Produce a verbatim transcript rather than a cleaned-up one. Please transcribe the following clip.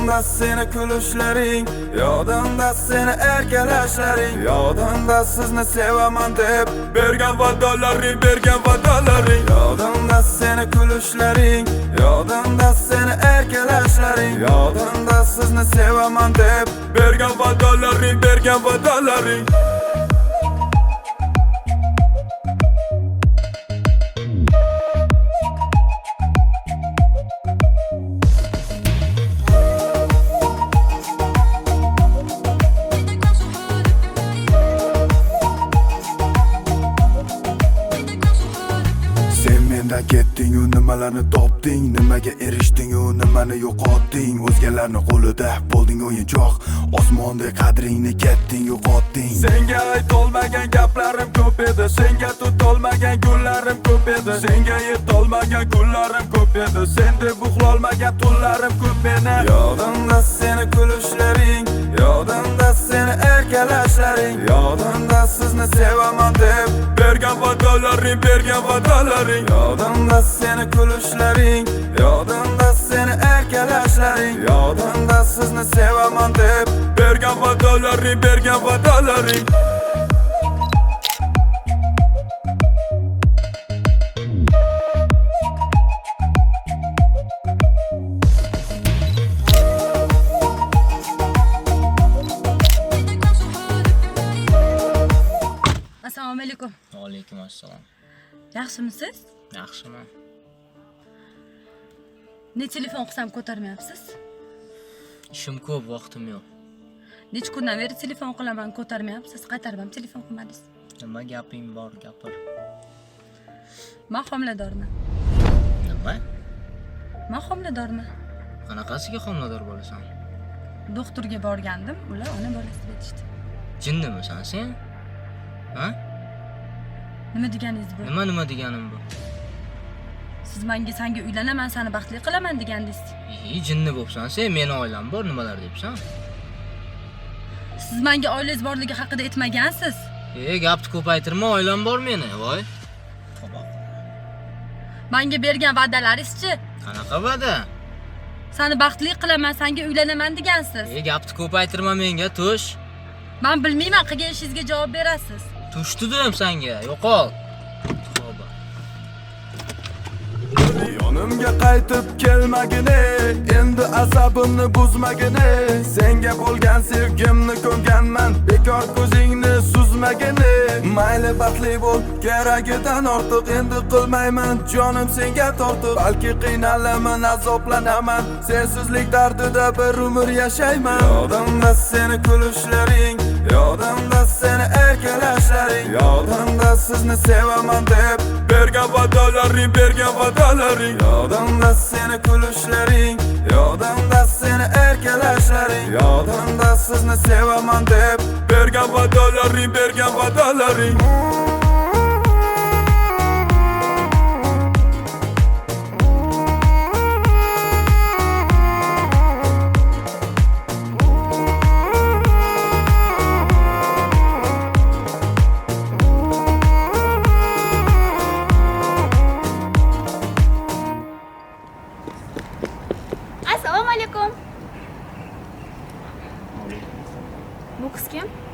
Yodimda seni kulishlaring, yodimda seni erkalashlaring, yodimda sizni sevaman deb bergan va'dalaring, bergan va'dalaring. Yodimda seni kulishlaring, yodimda seni erkalashlaring, yodimda sizni sevaman deb bergan va'dalaring, bergan va'dalaring. Mendan ketding-u nimalarni topding, nimaga erishding-u nimani yo'qotding. O'zgalarning qo'lida bo'lding o'yinchoq, osmonda qadringni ketding yo'qotding. Senga aytolmagan gaplarim ko'p edi, senga tutolmagan kunlarim ko'p edi, senga yetolmagan kunlarim ko'p edi, sen deb uxlolmagan tunlarim ko'p meni. Yodimda seni kulishlaring, yodimda seni erkalashlaring, yodimda sizni sevaman deb bergan va'dalaring, bergan va'dalaring. Yodimda seni kulishlaring, yodimda seni erkalashlaring, yodimda sizni sevaman deb bergan va'dalaring, bergan va'dalaring. Assalomu alaykum. Va alaykum assalom. Yaxshimisiz? Yaxshiman. Ne telefon qilsam ko'tarmayapsiz? Ishim ko'p, vaqtim yo'q. Necha kundan beri telefon qilaman, ko'tarmayapsiz. Qaytarib ham telefon qilmadingiz. Nima gaping bor, gapir. Men homiladorman. Nima? Men homiladorman. Qanaqasiga homilador bo'lasan? Doktorga borgandim, ular ona bolasi deyishdi. Jinnimisan sen? Ha? Nima deganingiz bu? Nima nima deganim bu? Siz menga senga uylanaman, seni baxtli qilaman degandingiz. Ey, jinni bo'psan sen, meni oilam bor, nimalar debsan? Siz menga oilangiz borligi haqida aytmagansiz. Ey, gapni ko'paytirma, oilam bor meni, voy. Menga bergan va'dalaringiz-chi? Qanaqa va'da? Seni baxtli qilaman, senga uylanaman degansiz. Ey, gapni ko'paytirma menga, tush. Men bilmayman, qilgan ishingizga javob berasiz. Tushdidim senga, yo'qol. Xo'ba. Yonimga qaytib kelmagini, endi asabimni buzmagini, senga bo'lgan sevgimni ko'nganman, bekor ko'zingni suzmagini. Mayli baxtli bo'l, keragidan ortiq endi qilmayman, jonim senga tortiq. Balki qiynalaman, azoblanaman, sensizlik dardida bir umr yashayman. Yodimda seni kulishlaring, yodimda seni erkalashlaring, yodimda sizni sevaman deb bergan va'dalaring, bergan va'dalaring. Yodimda seni kulishlaring, yodimda seni erkalashlaring, yodimda sizni sevaman deb bergan va'dalaring, bergan va'dalaring. Assalomu alaykum. Bu qiz kim?